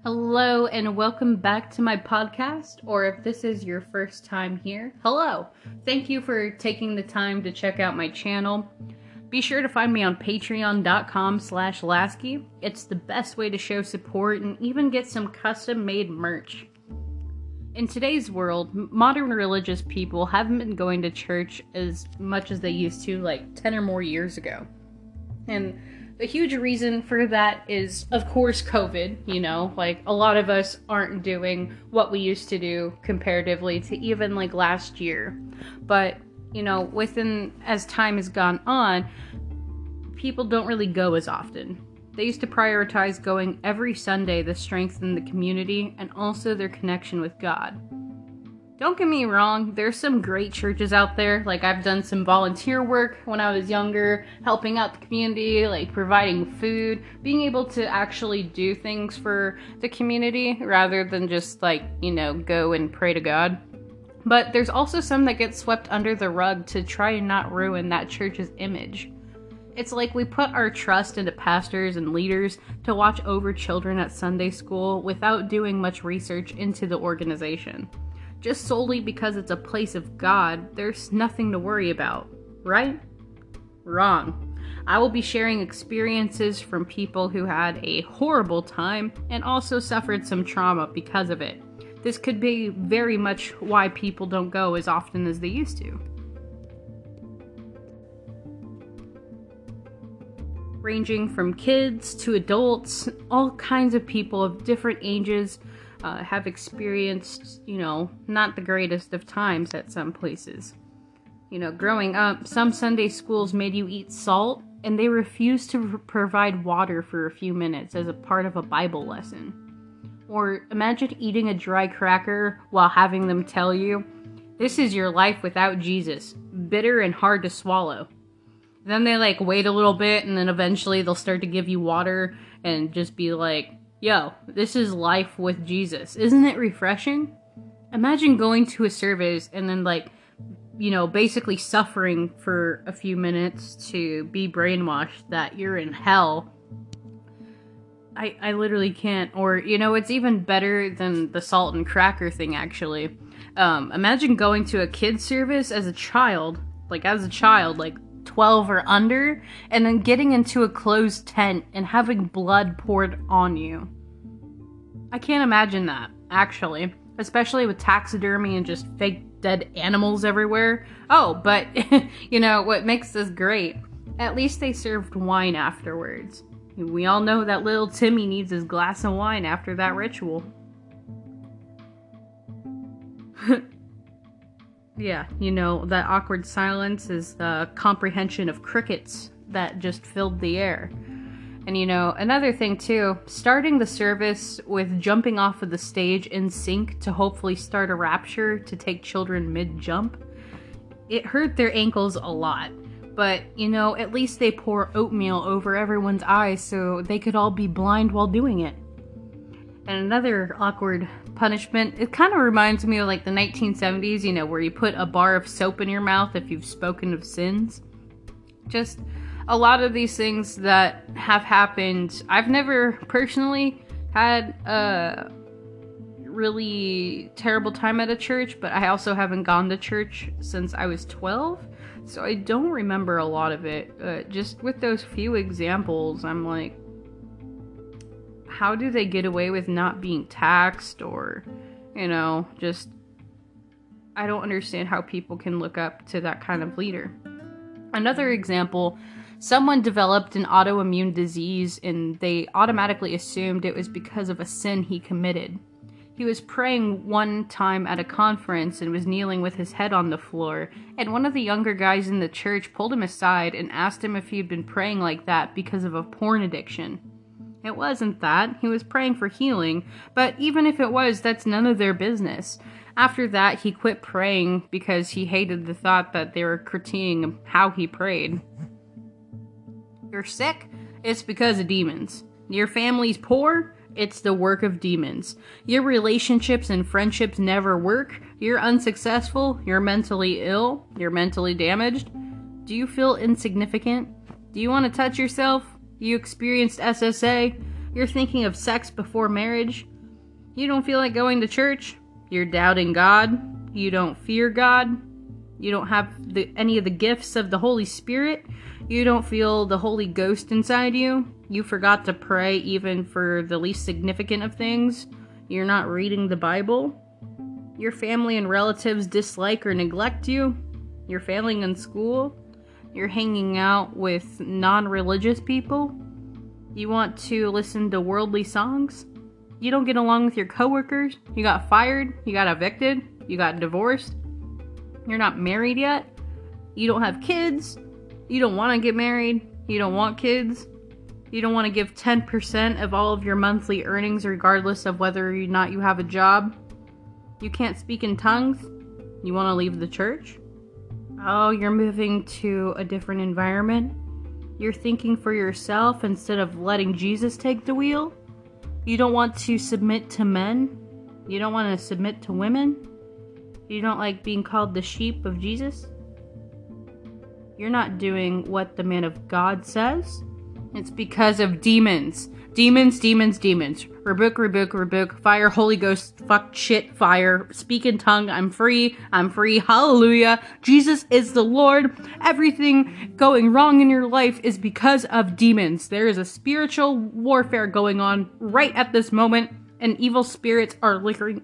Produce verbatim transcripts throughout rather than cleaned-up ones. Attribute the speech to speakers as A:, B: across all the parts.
A: Hello and welcome back to my podcast, or if this is your first time here, hello. Thank you for taking the time to check out my channel. Be sure to find me on patreon.com slash Lasky. It's the best way to show support and even get some custom-made merch. In today's world, modern religious people haven't been going to church as much as they used to like ten or more years ago. And the huge reason for that is, of course, COVID, you know, like a lot of us aren't doing what we used to do comparatively to even like last year. But, you know, within, as time has gone on, people don't really go as often. They used to prioritize going every Sunday to strengthen the community and also their connection with God. Don't get me wrong, there's some great churches out there. Like, I've done some volunteer work when I was younger, helping out the community, like providing food, being able to actually do things for the community rather than just like, you know, go and pray to God. But there's also some that get swept under the rug to try and not ruin that church's image. It's like we put our trust into pastors and leaders to watch over children at Sunday school without doing much research into the organization. Just solely because it's a place of God, there's nothing to worry about, right? Wrong. I will be sharing experiences from people who had a horrible time and also suffered some trauma because of it. This could be very much why people don't go as often as they used to. Ranging from kids to adults, all kinds of people of different ages Uh, have experienced, you know, not the greatest of times at some places. You know, growing up, some Sunday schools made you eat salt, and they refused to r- provide water for a few minutes as a part of a Bible lesson. Or imagine eating a dry cracker while having them tell you, "This is your life without Jesus, bitter and hard to swallow." Then they like wait a little bit, and then eventually they'll start to give you water and just be like, "Yo, this is life with Jesus." Isn't it refreshing? Imagine going to a service and then like, you know, basically suffering for a few minutes to be brainwashed that you're in hell. I, I literally can't. Or, you know, it's even better than the salt and cracker thing, actually. Um, imagine going to a kid's service as a child, like as a child, like twelve or under, and then getting into a closed tent and having blood poured on you. I can't imagine that, actually. Especially with taxidermy and just fake dead animals everywhere. Oh, but, you know, what makes this great? At least they served wine afterwards. We all know that little Timmy needs his glass of wine after that ritual. Yeah, you know, that awkward silence is the comprehension of crickets that just filled the air. And you know, another thing too, starting the service with jumping off of the stage in sync to hopefully start a rapture to take children mid-jump, it hurt their ankles a lot. But, you know, at least they pour oatmeal over everyone's eyes so they could all be blind while doing it. And another awkward punishment, it kind of reminds me of like the nineteen seventies, you know, where you put a bar of soap in your mouth if you've spoken of sins. Just a lot of these things that have happened. I've never personally had a really terrible time at a church, but I also haven't gone to church since I was twelve, so I don't remember a lot of it. Uh, just with those few examples, I'm like, how do they get away with not being taxed? Or, you know, just, I don't understand how people can look up to that kind of leader. Another example, someone developed an autoimmune disease and they automatically assumed it was because of a sin he committed. He was praying one time at a conference and was kneeling with his head on the floor, and one of the younger guys in the church pulled him aside and asked him if he'd been praying like that because of a porn addiction. It wasn't that. He was praying for healing, but even if it was, that's none of their business. After that, he quit praying because he hated the thought that they were critiquing how he prayed. You're sick? It's because of demons. Your family's poor? It's the work of demons. Your relationships and friendships never work? You're unsuccessful? You're mentally ill? You're mentally damaged? Do you feel insignificant? Do you want to touch yourself? You experienced S S A? You're thinking of sex before marriage? You don't feel like going to church? You're doubting God? You don't fear God? You don't have the, any of the gifts of the Holy Spirit? You don't feel the Holy Ghost inside you? You forgot to pray even for the least significant of things? You're not reading the Bible? Your family and relatives dislike or neglect you? You're failing in school? You're hanging out with non-religious people? You want to listen to worldly songs? You don't get along with your coworkers? You got fired? You got evicted? You got divorced? You're not married yet? You don't have kids? You don't want to get married? You don't want kids? You don't want to give ten percent of all of your monthly earnings regardless of whether or not you have a job? You can't speak in tongues? You want to leave the church? Oh, you're moving to a different environment? You're thinking for yourself instead of letting Jesus take the wheel? You don't want to submit to men? You don't want to submit to women? You don't like being called the sheep of Jesus? You're not doing what the man of God says? It's because of demons. Demons, demons, demons. Rebuke, rebuke, rebuke. Fire, Holy Ghost, fuck, shit, fire. Speak in tongue. I'm free. I'm free. Hallelujah. Jesus is the Lord. Everything going wrong in your life is because of demons. There is a spiritual warfare going on right at this moment, and evil spirits are lurking,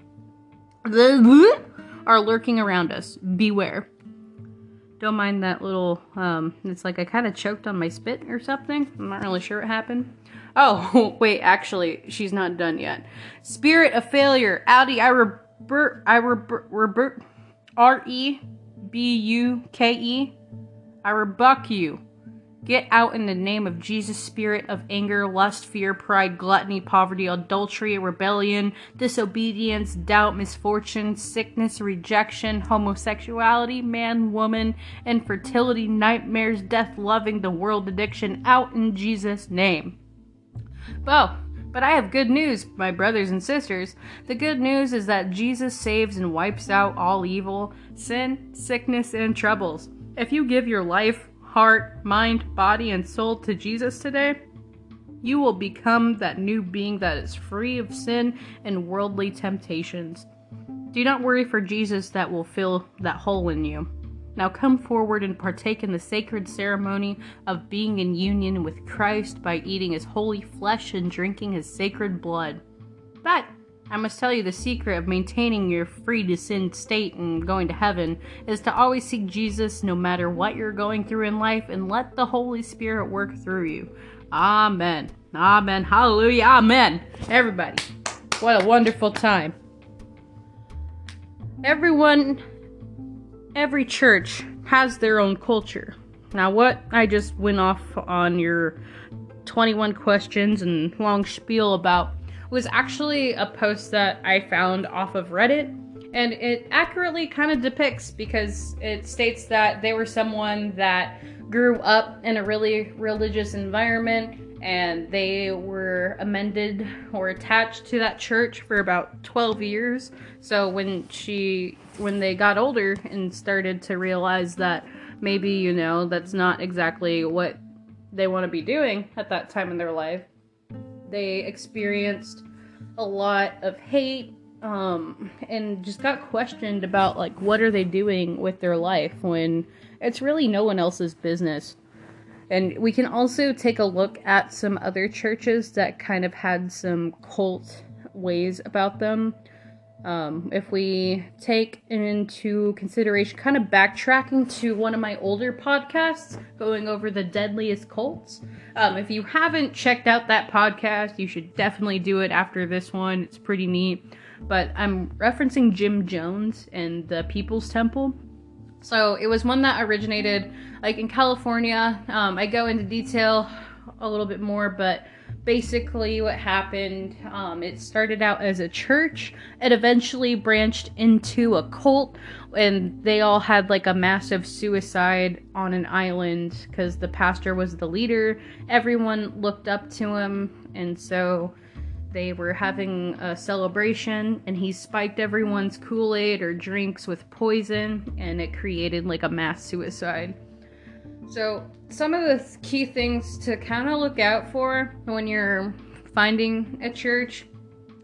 A: are lurking around us. Beware. Don't mind that little, um, it's like I kind of choked on my spit or something. I'm not really sure what happened. Oh, wait, actually, she's not done yet. Spirit of failure. Audi, I rebut, I rebut, rebut, R E B U K E. I rebuke you. Get out in the name of Jesus, spirit of anger, lust, fear, pride, gluttony, poverty, adultery, rebellion, disobedience, doubt, misfortune, sickness, rejection, homosexuality, man, woman, infertility, nightmares, death, loving, the world, addiction, out in Jesus' name. Well, but I have good news, my brothers and sisters. The good news is that Jesus saves and wipes out all evil, sin, sickness, and troubles. If you give your life, heart, mind, body, and soul to Jesus today, you will become that new being that is free of sin and worldly temptations. Do not worry for Jesus that will fill that hole in you. Now come forward and partake in the sacred ceremony of being in union with Christ by eating his holy flesh and drinking his sacred blood. But I must tell you, the secret of maintaining your free to sin state and going to heaven is to always seek Jesus no matter what you're going through in life, and let the Holy Spirit work through you. Amen. Amen. Hallelujah. Amen. Everybody, what a wonderful time. Everyone, every church has their own culture. Now, what I just went off on your twenty-one questions and long spiel about was actually a post that I found off of Reddit, and it accurately kind of depicts, because it states that they were someone that grew up in a really religious environment, and they were amended or attached to that church for about twelve years. So when she when they got older and started to realize that maybe, you know, that's not exactly what they want to be doing at that time in their life, they experienced a lot of hate, um, and just got questioned about, like, what are they doing with their life when it's really no one else's business. And we can also take a look at some other churches that kind of had some cult ways about them. Um, if we take into consideration, kind of backtracking to one of my older podcasts, going over the deadliest cults. Um, if you haven't checked out that podcast, you should definitely do it after this one. It's pretty neat. But I'm referencing Jim Jones and the People's Temple. So it was one that originated like in California. Um, I go into detail a little bit more, but basically what happened, um, it started out as a church. It eventually branched into a cult, and they all had like a massive suicide on an island because the pastor was the leader. Everyone looked up to him, and so they were having a celebration, and he spiked everyone's Kool-Aid or drinks with poison, and it created like a mass suicide. So some of the key things to kind of look out for when you're finding a church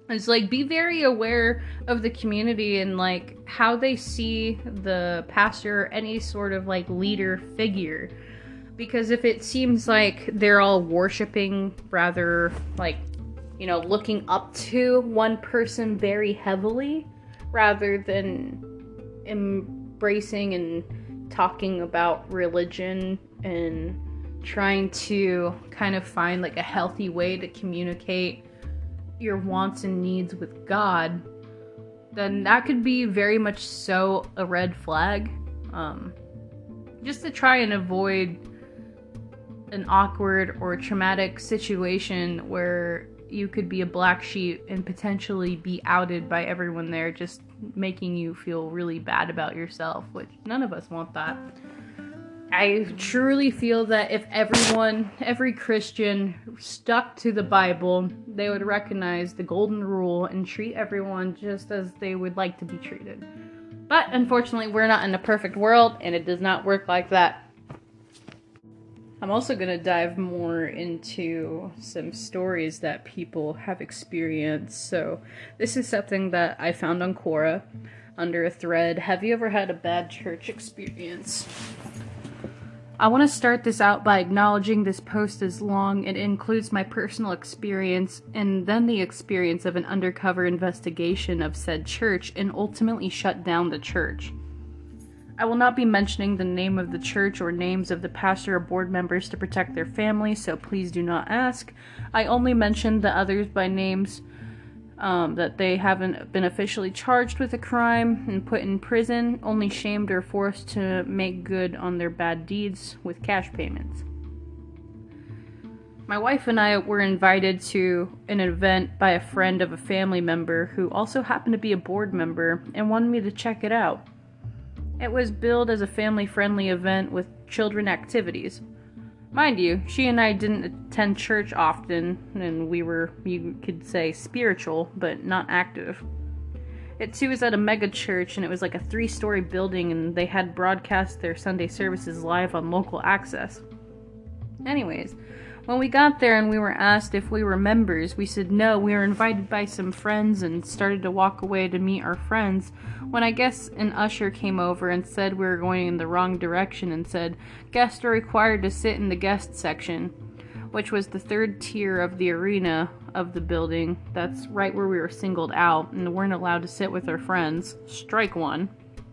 A: It's like, be very aware of the community and like how they see the pastor or any sort of like leader figure. Because if it seems like they're all worshiping, rather like, you know, looking up to one person very heavily, rather than embracing and talking about religion and trying to kind of find like a healthy way to communicate your wants and needs with God, then that could be very much so a red flag. Um, just to try and avoid an awkward or traumatic situation where you could be a black sheep and potentially be outed by everyone there, just making you feel really bad about yourself, which none of us want that. I truly feel that if everyone, every Christian stuck to the Bible, they would recognize the golden rule and treat everyone just as they would like to be treated. But unfortunately, we're not in a perfect world, and it does not work like that. I'm also going to dive more into some stories that people have experienced. So this is something that I found on Quora under a thread. Have you ever had a bad church experience? I want to start this out by acknowledging this post is long. It includes my personal experience and then the experience of an undercover investigation of said church and ultimately shut down the church. I will not be mentioning the name of the church or names of the pastor or board members to protect their family, so please do not ask. I only mentioned the others by names, um, that they haven't been officially charged with a crime and put in prison, only shamed or forced to make good on their bad deeds with cash payments. My wife and I were invited to an event by a friend of a family member who also happened to be a board member and wanted me to check it out. It was billed as a family-friendly event with children activities. Mind you, she and I didn't attend church often, and we were, you could say, spiritual, but not active. It too was at a mega church, and it was like a three-story building, and they had broadcast their Sunday services live on local access. Anyways, when we got there and we were asked if we were members, we said no, we were invited by some friends and started to walk away to meet our friends, when I guess an usher came over and said we were going in the wrong direction and said guests are required to sit in the guest section, which was the third tier of the arena of the building. That's right where we were singled out and weren't allowed to sit with our friends. Strike one.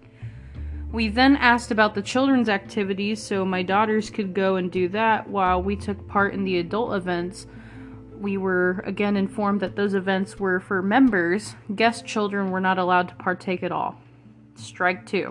A: We then asked about the children's activities so my daughters could go and do that while we took part in the adult events. We were again informed that those events were for members. Guest children were not allowed to partake at all. Strike two.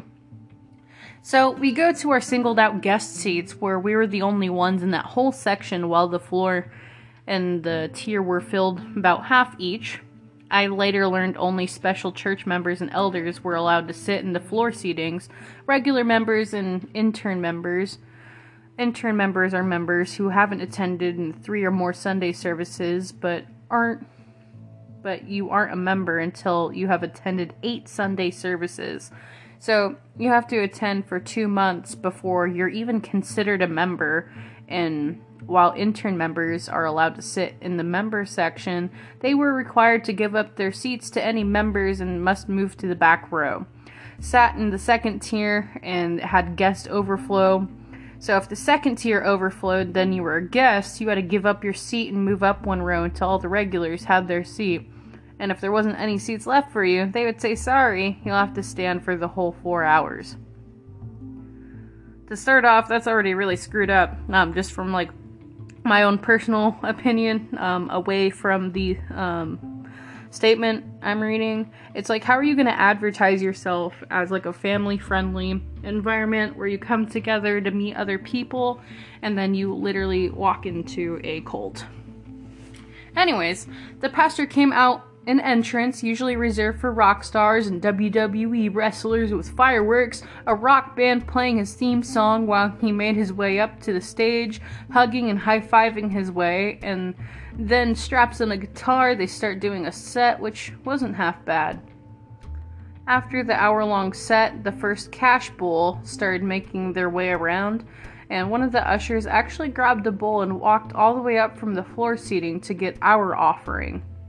A: So we go to our singled out guest seats where we were the only ones in that whole section while the floor and the tier were filled about half each. I later learned only special church members and elders were allowed to sit in the floor seatings. Regular members and intern members. Intern members are members who haven't attended in three or more Sunday services, but aren't, but you aren't a member until you have attended eight Sunday services. So you have to attend for two months before you're even considered a member, and while intern members are allowed to sit in the member section, they were required to give up their seats to any members and must move to the back row. Sat in the second tier and had guest overflow. So if the second tier overflowed, then you were a guest, you had to give up your seat and move up one row until all the regulars had their seat. And if there wasn't any seats left for you, they would say, sorry, you'll have to stand for the whole four hours. To start off, that's already really screwed up, um, just from like my own personal opinion, um, away from the um, statement I'm reading. It's like, how are you going to advertise yourself as like a family-friendly environment where you come together to meet other people and then you literally walk into a cult? Anyways, the pastor came out an entrance usually reserved for rock stars and W W E wrestlers with fireworks, a rock band playing his theme song while he made his way up to the stage, hugging and high-fiving his way, and then straps on a guitar, they start doing a set, which wasn't half bad. After the hour-long set, the first cash bowl started making their way around, and one of the ushers actually grabbed the bowl and walked all the way up from the floor seating to get our offering.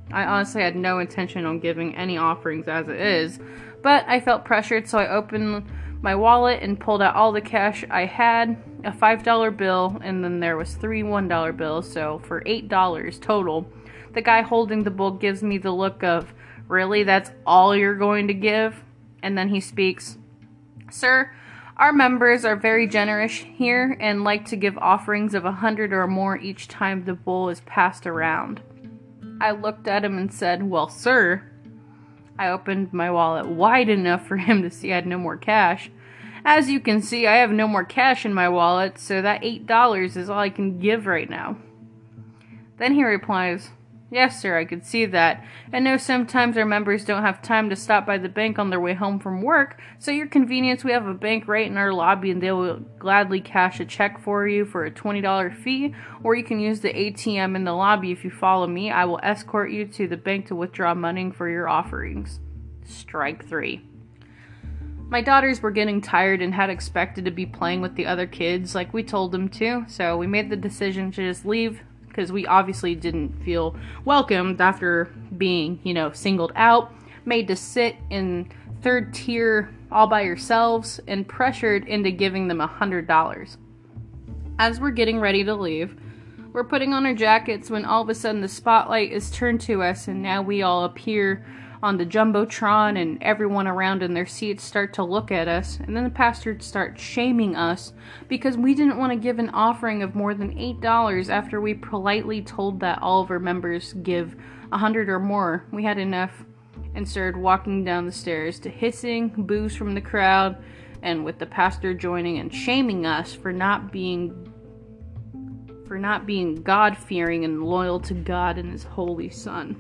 A: I honestly had no intention on giving any offerings as it is, but I felt pressured, so I opened my wallet and pulled out all the cash I had, a five dollar bill, and then there was three one dollar bills, so for eight dollars total. The guy holding the bowl gives me the look of, "Really, that's all you're going to give?" And then he speaks, "Sir, our members are very generous here and like to give offerings of a hundred or more each time the bowl is passed around." I looked at him and said, "Well, sir." I opened my wallet wide enough for him to see I had no more cash. As you can see, I have no more cash in my wallet, so that eight dollars is all I can give right now. Then he replies, "Yes, sir, I could see that. I know sometimes our members don't have time to stop by the bank on their way home from work, so your convenience, we have a bank right in our lobby and they will gladly cash a check for you for a twenty dollar fee, or you can use the A T M in the lobby. If you follow me, I will escort you to the bank to withdraw money for your offerings." Strike three. My daughters were getting tired and had expected to be playing with the other kids like we told them to, so we made the decision to just leave, because we obviously didn't feel welcomed after being, you know, singled out, made to sit in third tier all by yourselves, and pressured into giving them a hundred dollars. As we're getting ready to leave, we're putting on our jackets when all of a sudden the spotlight is turned to us, and now we all appear on the Jumbotron, and everyone around in their seats start to look at us, and then the pastor starts shaming us because we didn't want to give an offering of more than eight dollars after we politely told that all of our members give a hundred or more. We had enough, and started walking down the stairs to hissing, boos from the crowd, and with the pastor joining and shaming us for not being for not being God-fearing and loyal to God and His Holy Son.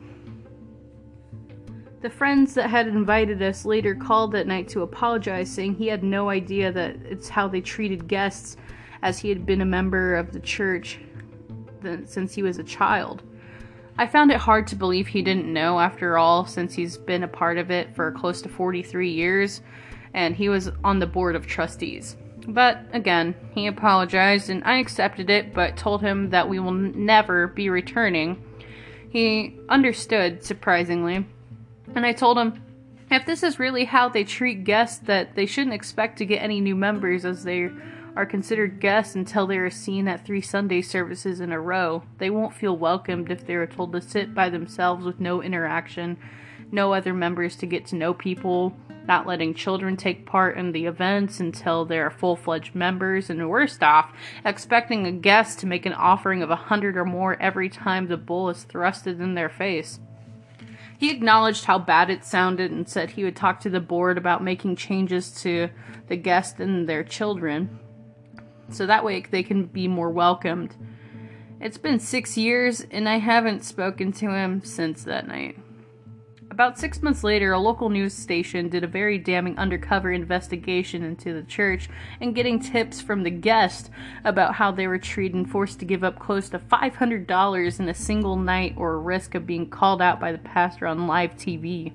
A: The friends that had invited us later called that night to apologize, saying he had no idea that it's how they treated guests, as he had been a member of the church since he was a child. I found it hard to believe he didn't know, after all, since he's been a part of it for close to forty-three years, and he was on the board of trustees. But again, he apologized, and I accepted it, but told him that we will never be returning. He understood, surprisingly. And I told him, if this is really how they treat guests, that they shouldn't expect to get any new members, as they are considered guests until they are seen at three Sunday services in a row. They won't feel welcomed if they are told to sit by themselves with no interaction, no other members to get to know people, not letting children take part in the events until they are full-fledged members, and worst off, expecting a guest to make an offering of a hundred or more every time the bowl is thrusted in their face. He acknowledged how bad it sounded and said he would talk to the board about making changes to the guests and their children, so that way they can be more welcomed. It's been six years, and I haven't spoken to him since that night. About six months later, a local news station did a very damning undercover investigation into the church, and getting tips from the guests about how they were treated and forced to give up close to five hundred dollars in a single night, or risk of being called out by the pastor on live T V.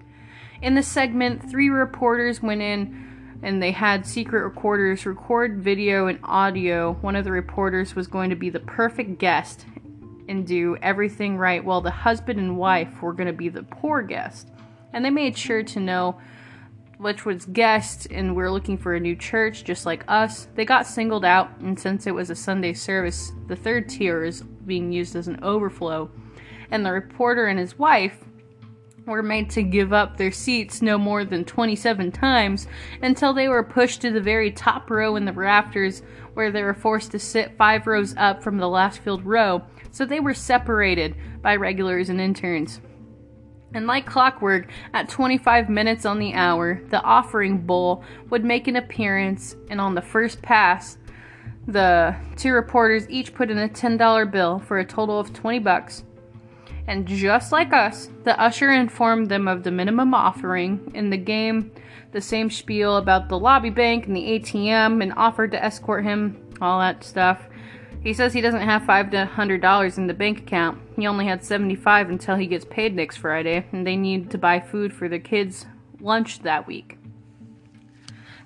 A: In the segment, three reporters went in and they had secret recorders record video and audio. One of the reporters was going to be the perfect guest and do everything right, while the husband and wife were going to be the poor guest. And they made sure to know which was guest, and we're looking for a new church just like us. They got singled out, and since it was a Sunday service, the third tier is being used as an overflow, and the reporter and his wife were made to give up their seats no more than twenty-seven times until they were pushed to the very top row in the rafters, where they were forced to sit five rows up from the last filled row, so they were separated by regulars and interns. And like clockwork, at twenty-five minutes on the hour, the offering bowl would make an appearance, and on the first pass, the two reporters each put in a ten dollar bill for a total of twenty bucks. And just like us, the usher informed them of the minimum offering in the game, the same spiel about the lobby bank and the A T M, and offered to escort him, all that stuff. He says he doesn't have five to one hundred dollars in the bank account. He only had seventy-five until he gets paid next Friday, and they need to buy food for their kids' lunch that week.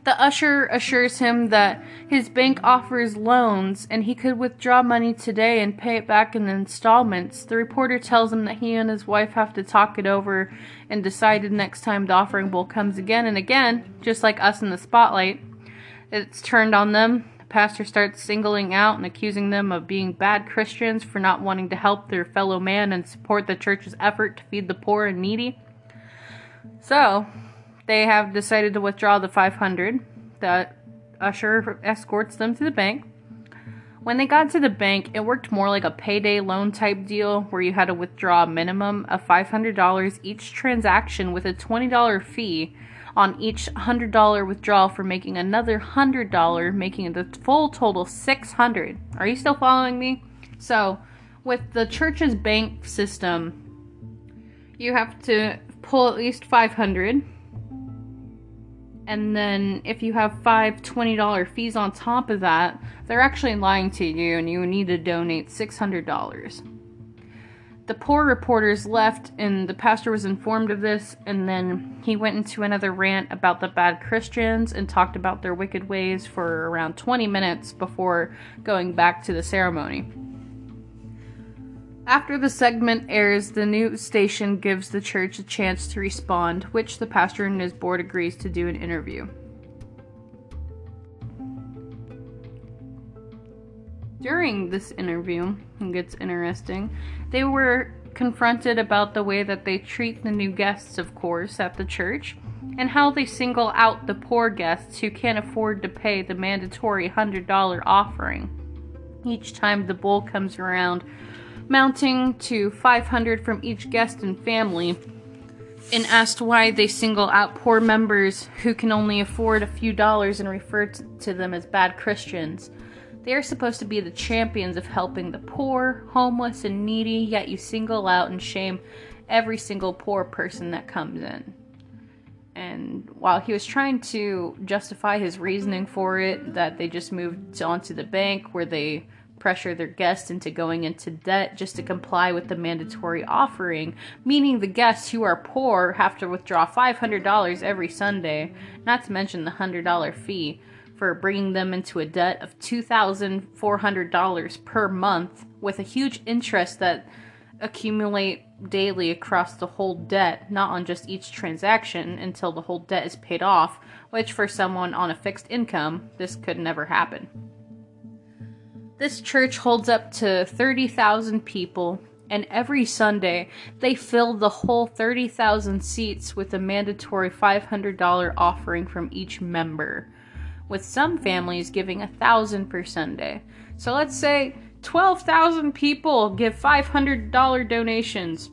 A: The usher assures him that his bank offers loans and he could withdraw money today and pay it back in installments. The reporter tells him that he and his wife have to talk it over and decide the next time the offering bowl comes again and again, just like us in the spotlight. It's turned on them. The pastor starts singling out and accusing them of being bad Christians for not wanting to help their fellow man and support the church's effort to feed the poor and needy. So they have decided to withdraw the five hundred. The usher escorts them to the bank. When they got to the bank, it worked more like a payday loan type deal where you had to withdraw a minimum of five hundred dollars each transaction with a twenty dollars fee on each one hundred dollars withdrawal for making another one hundred dollars, making the full total six hundred dollars. Are you still following me? So, with the church's bank system, you have to pull at least five hundred dollars. And then if you have five twenty dollars fees on top of that, they're actually lying to you and you need to donate six hundred dollars. The poor reporters left and the pastor was informed of this, and then he went into another rant about the bad Christians and talked about their wicked ways for around twenty minutes before going back to the ceremony. After the segment airs, the news station gives the church a chance to respond, which the pastor and his board agrees to do an interview. During this interview, it gets interesting, they were confronted about the way that they treat the new guests, of course, at the church, and how they single out the poor guests who can't afford to pay the mandatory one hundred dollars offering each time the bowl comes around, mounting to five hundred dollars from each guest and family, and asked why they single out poor members who can only afford a few dollars and refer to them as bad Christians. They are supposed to be the champions of helping the poor, homeless, and needy, yet you single out and shame every single poor person that comes in. And while he was trying to justify his reasoning for it, that they just moved on to the bank where they pressure their guests into going into debt just to comply with the mandatory offering, meaning the guests who are poor have to withdraw five hundred dollars every Sunday, not to mention the one hundred dollars fee for bringing them into a debt of two thousand four hundred dollars per month, with a huge interest that accumulate daily across the whole debt, not on just each transaction until the whole debt is paid off, which for someone on a fixed income, this could never happen. This church holds up to thirty thousand people, and every Sunday they fill the whole thirty thousand seats with a mandatory five hundred dollars offering from each member, with some families giving one thousand dollars per Sunday. So let's say twelve thousand people give five hundred dollars donations.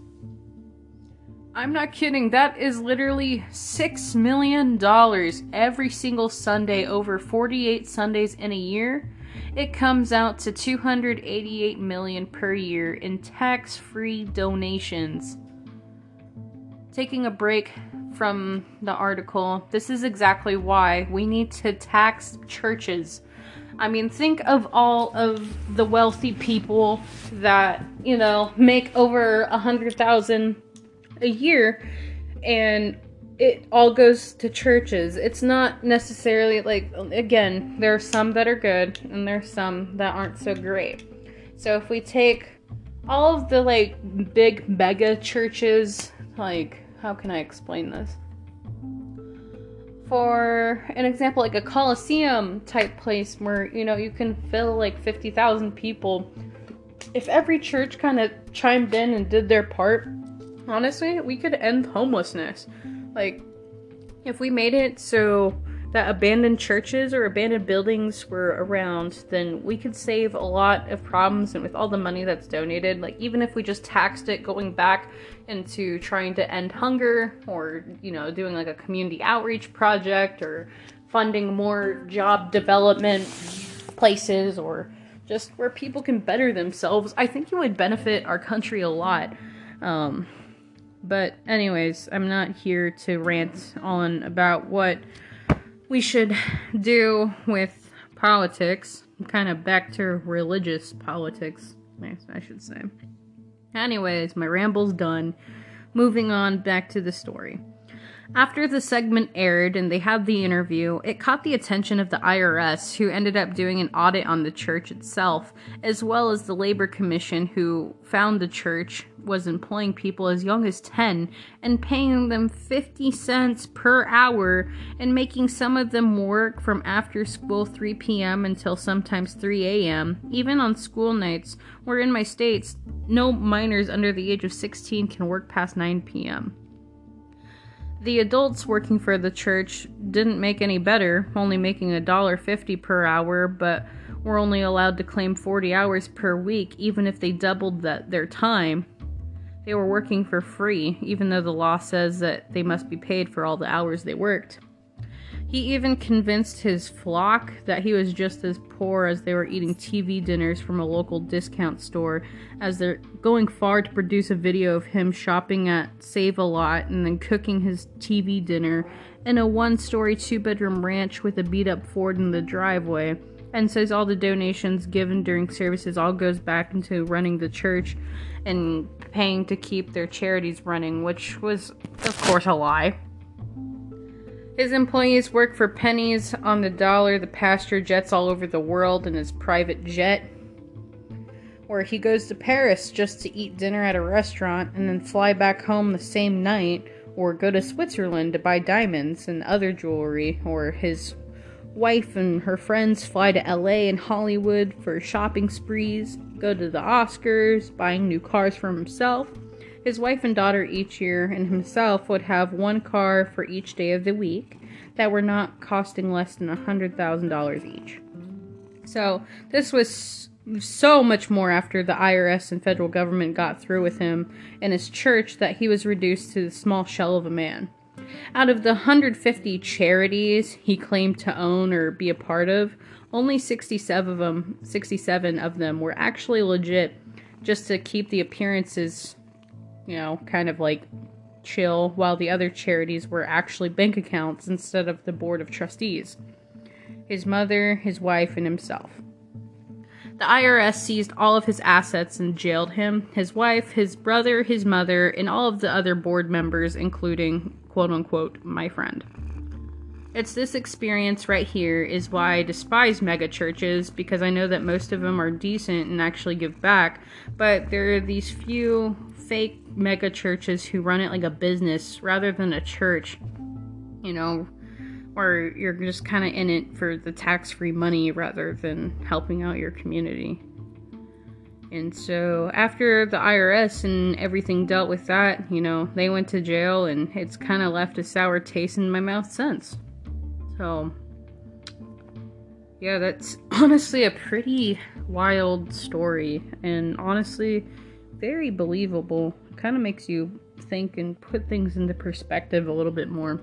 A: I'm not kidding, that is literally six million dollars every single Sunday over forty-eight Sundays in a year. It comes out to two hundred eighty-eight million dollars per year in tax-free donations. Taking a break from the article, this is exactly why we need to tax churches. I mean, think of all of the wealthy people that, you know, make over a hundred thousand a year, and it all goes to churches. It's not necessarily like, again, there are some that are good and there's some that aren't so great. So if we take all of the like big mega churches, like, how can I explain this? For an example, like a Coliseum type place where, you know, you can fill like fifty thousand people. If every church kind of chimed in and did their part, honestly, we could end homelessness. Like, if we made it so that abandoned churches or abandoned buildings were around, then we could save a lot of problems. And with all the money that's donated, like, even if we just taxed it going back into trying to end hunger, or, you know, doing like a community outreach project, or funding more job development places, or just where people can better themselves, I think it would benefit our country a lot. Um... But anyways, I'm not here to rant on about what we should do with politics. I'm kind of back to religious politics, I should say. Anyways, my ramble's done. Moving on back to the story. After the segment aired and they had the interview, it caught the attention of the I R S, who ended up doing an audit on the church itself, as well as the Labor Commission, who found the church was employing people as young as ten and paying them fifty cents per hour and making some of them work from after school three p.m. until sometimes three a.m., even on school nights, where in my states, no minors under the age of sixteen can work past nine p.m. The adults working for the church didn't make any better, only making one dollar fifty per hour, but were only allowed to claim forty hours per week, even if they doubled that, their time. They were working for free, even though the law says that they must be paid for all the hours they worked. He even convinced his flock that he was just as poor as they were eating T V dinners from a local discount store, as they're going far to produce a video of him shopping at Save-A-Lot and then cooking his T V dinner in a one-story, two-bedroom ranch with a beat-up Ford in the driveway, and says all the donations given during services all goes back into running the church and paying to keep their charities running, which was, of course, a lie. His employees work for pennies on the dollar. The pastor jets all over the world in his private jet, or he goes to Paris just to eat dinner at a restaurant and then fly back home the same night, or go to Switzerland to buy diamonds and other jewelry, or his wife and her friends fly to L A and Hollywood for shopping sprees, go to the Oscars, buying new cars for himself. His wife and daughter each year and himself would have one car for each day of the week that were not costing less than one hundred thousand dollars each. So this was so much more after the I R S and federal government got through with him and his church that he was reduced to the small shell of a man. Out of the one hundred fifty charities he claimed to own or be a part of, only sixty-seven of them, sixty-seven of them were actually legit, just to keep the appearances, you know, kind of like chill, while the other charities were actually bank accounts instead of the board of trustees. His mother, his wife, and himself. The I R S seized all of his assets and jailed him, his wife, his brother, his mother, and all of the other board members, including, quote-unquote, my friend. It's this experience right here is why I despise mega churches, because I know that most of them are decent and actually give back, but there are these few fake mega churches who run it like a business rather than a church, you know, or you're just kind of in it for the tax-free money rather than helping out your community. And so after the I R S and everything dealt with that, you know, they went to jail, and it's kind of left a sour taste in my mouth since. So, yeah, that's honestly a pretty wild story, and honestly, very believable. Kind of makes you think and put things into perspective a little bit more.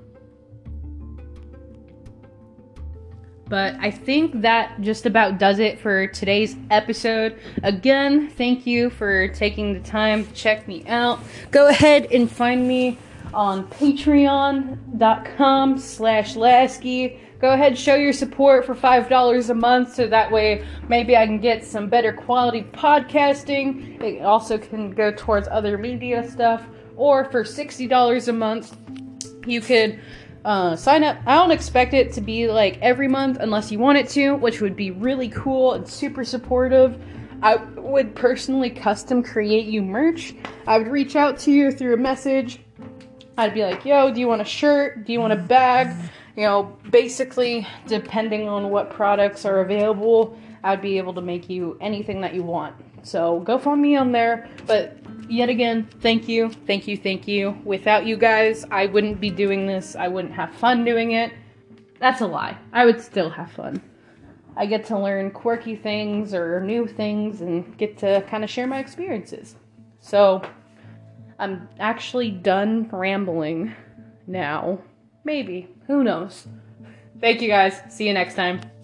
A: But I think that just about does it for today's episode. Again, thank you for taking the time to check me out. Go ahead and find me on patreon.com slash Lasky. Go ahead and show your support for five dollars a month, so that way maybe I can get some better quality podcasting. It also can go towards other media stuff. Or for sixty dollars a month, you could uh, sign up. I don't expect it to be like every month unless you want it to, which would be really cool and super supportive. I would personally custom create you merch. I would reach out to you through a message. I'd be like, yo, do you want a shirt? Do you want a bag? You know, basically, depending on what products are available, I'd be able to make you anything that you want. So go find me on there. But yet again, thank you, thank you, thank you. Without you guys, I wouldn't be doing this. I wouldn't have fun doing it. That's a lie. I would still have fun. I get to learn quirky things or new things and get to kind of share my experiences. So I'm actually done rambling now. Maybe. Who knows? Thank you guys. See you next time.